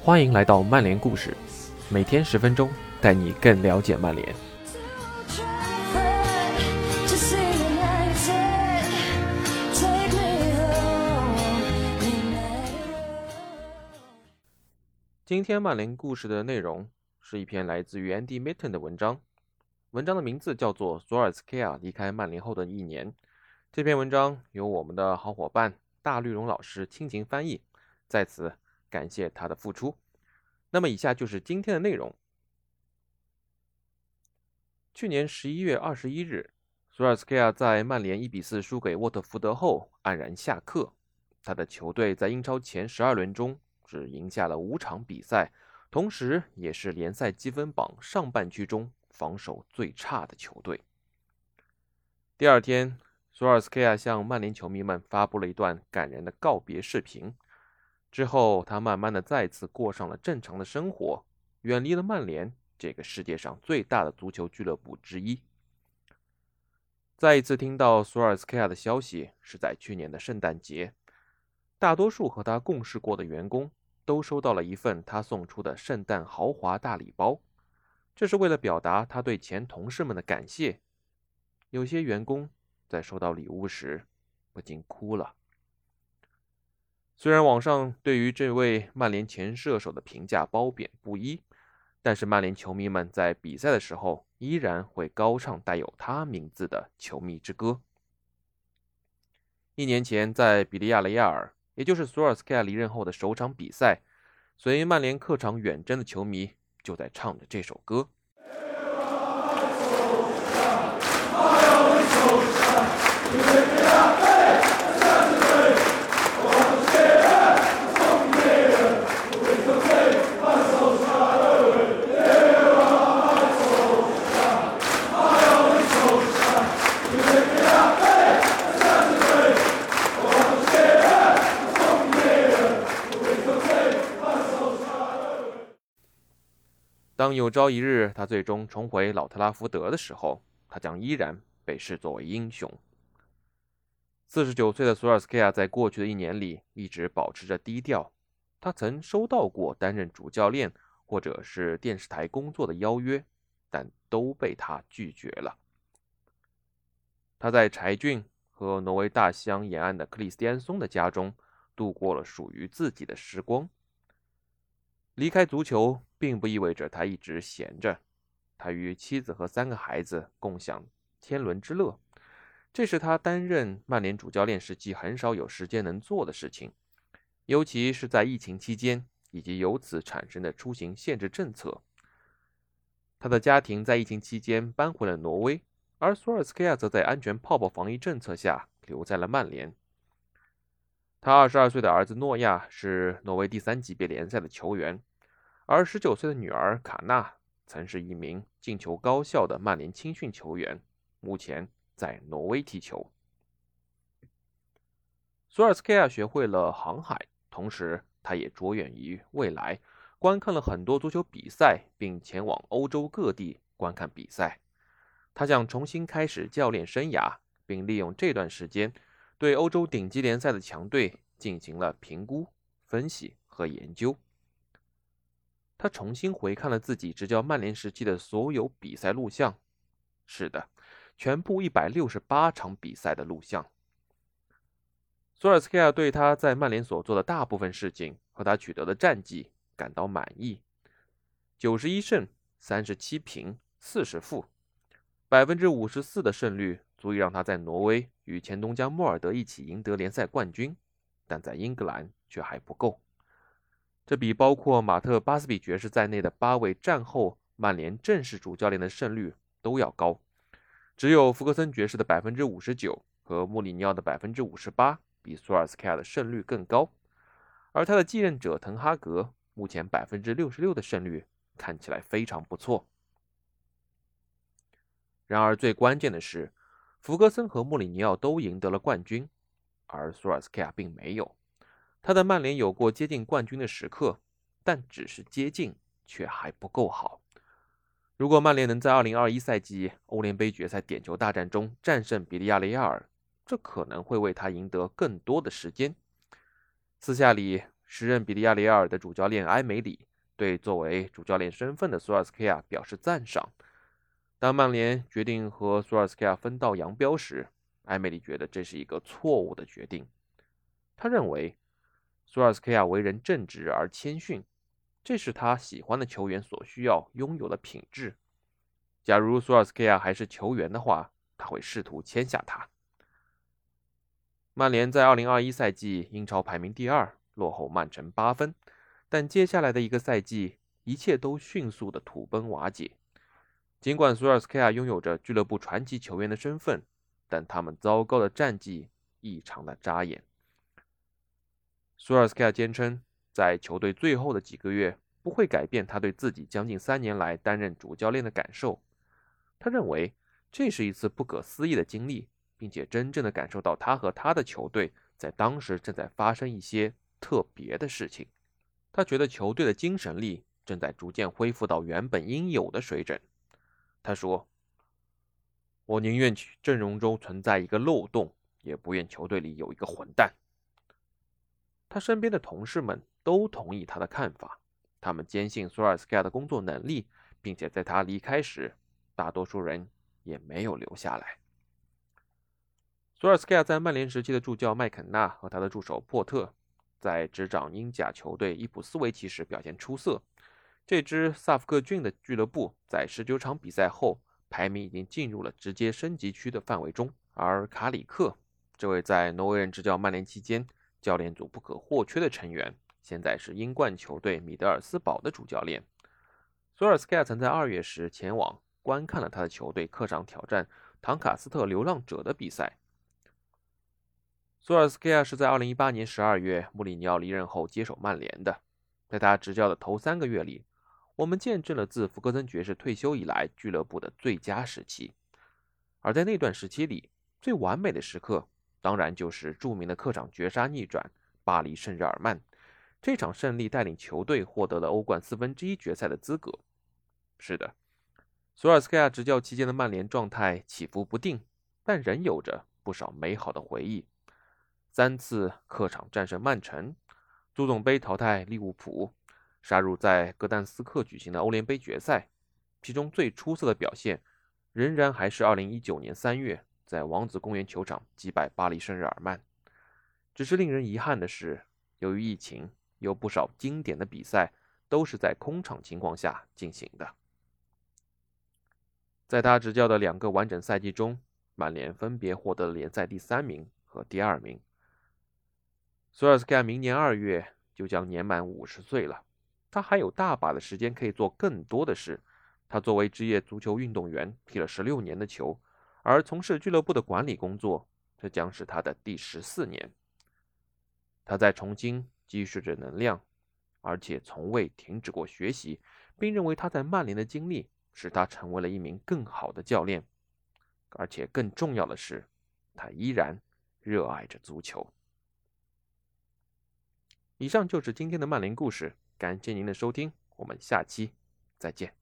欢迎来到曼联故事，每天10分钟，带你更了解曼联。今天曼联故事的内容是一篇来自于 Andy Mitten 的文章，文章的名字叫做索尔斯克亚离开曼联后的一年。这篇文章由我们的好伙伴大绿绒老师倾情翻译，在此感谢他的付出。那么以下就是今天的内容。去年11月21日，索尔斯克亚在曼联1-4输给沃特福德后黯然下课。他的球队在英超前12轮中只赢下了5场比赛，同时也是联赛积分榜上半区中防守最差的球队。第二天，索尔斯克亚向曼联球迷们发布了一段感人的告别视频。之后，他慢慢的再次过上了正常的生活，远离了曼联这个世界上最大的足球俱乐部之一。再一次听到索尔斯克亚的消息是在去年的圣诞节，大多数和他共事过的员工都收到了一份他送出的圣诞豪华大礼包，这是为了表达他对前同事们的感谢。有些员工在收到礼物时不禁哭了。虽然网上对于这位曼联前射手的评价褒贬不一，但是曼联球迷们在比赛的时候依然会高唱带有他名字的球迷之歌。1年前，在比利亚雷亚尔，也就是索尔斯克亚离任后的首场比赛，随曼联客场远征的球迷就在唱着这首歌。当有朝一日他最终重回老特拉福德的时候，他将依然被视作为英雄。49岁的索尔斯克亚在过去的1年里一直保持着低调，他曾收到过担任主教练或者是电视台工作的邀约，但都被他拒绝了。他在柴郡和挪威大西洋沿岸的克里斯蒂安松的家中度过了属于自己的时光。离开足球并不意味着他一直闲着，他与妻子和3个孩子共享天伦之乐，这是他担任曼联主教练时期很少有时间能做的事情，尤其是在疫情期间以及由此产生的出行限制政策。他的家庭在疫情期间搬回了挪威，而索尔斯克亚则在安全泡泡防疫政策下留在了曼联。他22岁的儿子诺亚是挪威第3级别联赛的球员，而19岁的女儿卡纳曾是一名进球高效的曼联青训球员，目前在挪威踢球。索尔斯克亚学会了航海，同时他也着眼于未来，观看了很多足球比赛，并前往欧洲各地观看比赛。他想重新开始教练生涯，并利用这段时间对欧洲顶级联赛的强队进行了评估、分析和研究。他重新回看了自己执教曼联时期的所有比赛录像，是的，全部168场比赛的录像。索尔斯克亚对他在曼联所做的大部分事情和他取得的战绩感到满意：91胜、37平、40负，54%的胜率足以让他在挪威与前东家莫尔德一起赢得联赛冠军，但在英格兰却还不够。这比包括马特·巴斯比爵士在内的8位战后曼联正式主教练的胜率都要高，只有福格森爵士的 59% 和穆里尼奥的 58% 比索尔斯克亚的胜率更高，而他的继任者滕哈格目前 66% 的胜率看起来非常不错。然而最关键的是，福格森和穆里尼奥都赢得了冠军，而索尔斯克亚并没有。他的曼联有过接近冠军的时刻，但只是接近，却还不够好。如果曼联能在2021赛季欧联杯决赛点球大战中战胜比利亚雷亚尔，这可能会为他赢得更多的时间。私下里， 时任比利亚雷亚尔的主教练埃梅里对作为主教练身份的索尔斯克亚表示赞赏。当曼联决定和索尔斯克亚分道扬镳时，埃梅里觉得这是一个错误的决定。他认为索尔斯克亚为人正直而谦逊，这是他喜欢的球员所需要拥有的品质。假如索尔斯克亚还是球员的话，他会试图签下他。曼联在2021赛季英超排名第2，落后曼城8分，但接下来的一个赛季，一切都迅速的土崩瓦解。尽管索尔斯克亚拥有着俱乐部传奇球员的身份，但他们糟糕的战绩异常的扎眼。索尔斯克亚坚称，在球队最后的几个月不会改变他对自己将近3年来担任主教练的感受。他认为这是一次不可思议的经历，并且真正的感受到他和他的球队在当时正在发生一些特别的事情。他觉得球队的精神力正在逐渐恢复到原本应有的水准。他说：“我宁愿阵容中存在一个漏洞，也不愿球队里有一个混蛋。”他身边的同事们都同意他的看法，他们坚信索尔斯克亚的工作能力，并且在他离开时，大多数人也没有留下来。索尔斯克亚在曼联时期的助教麦肯纳和他的助手珀特，在执掌英甲球队伊普斯维奇时表现出色。这支萨福克郡的俱乐部在19场比赛后，排名已经进入了直接升级区的范围中。而卡里克，这位在挪威人执教曼联期间教练组不可或缺的成员，现在是英冠球队米德尔斯堡的主教练。索尔斯克亚曾在2月时前往观看了他的球队客场挑战唐卡斯特流浪者的比赛。索尔斯克亚是在2018年12月穆里尼奥离任后接手曼联的。在他执教的头3个月里，我们见证了自福格森爵士退休以来俱乐部的最佳时期。而在那段时期里，最完美的时刻当然就是著名的客场绝杀逆转巴黎圣日耳曼。这场胜利带领球队获得了欧冠1/4决赛的资格。是的，索尔斯克亚执教期间的曼联状态起伏不定，但仍有着不少美好的回忆。3次客场战胜曼城，足总杯淘汰利物浦，杀入在格但斯克举行的欧联杯决赛。其中最出色的表现仍然还是2019年3月在王子公园球场击败巴黎圣日耳曼。只是令人遗憾的是，由于疫情，有不少经典的比赛都是在空场情况下进行的。在他执教的2个完整赛季中，曼联分别获得了联赛第3名和第2名。索尔斯克亚明年2月就将年满50岁了，他还有大把的时间可以做更多的事。他作为职业足球运动员踢了16年的球，而从事俱乐部的管理工作，这将是他的第14年。他在重新积蓄着能量，而且从未停止过学习，并认为他在曼联的经历使他成为了一名更好的教练。而且更重要的是，他依然热爱着足球。以上就是今天的曼联故事，感谢您的收听，我们下期再见。